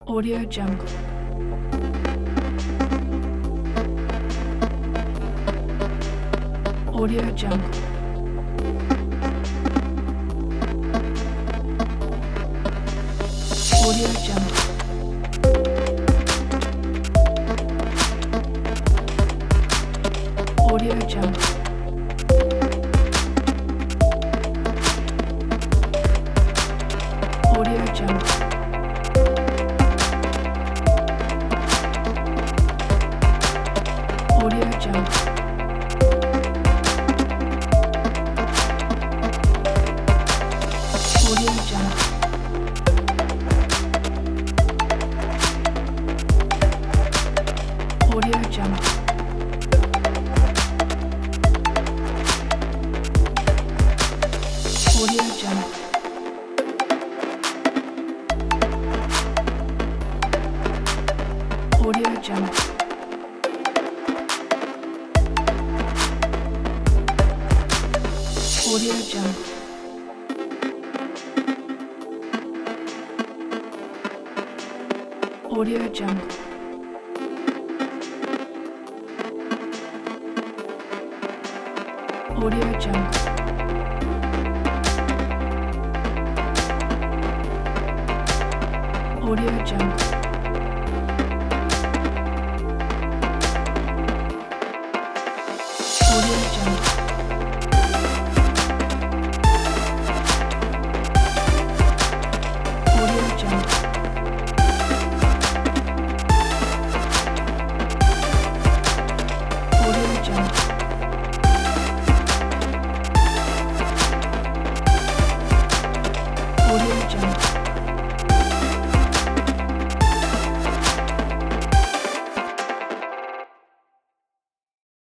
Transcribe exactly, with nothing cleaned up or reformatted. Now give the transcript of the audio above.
Audio Jungle. Audio Jungle. Audio Jungle. Audio Jungle. Audio Jungle. Audio Jungle. Audio Jungle. Audio Jungle. Audio Jungle. Audio Jungle. Audio Jungle. Audio Jungle. Audio Jungle. Audio Jungle.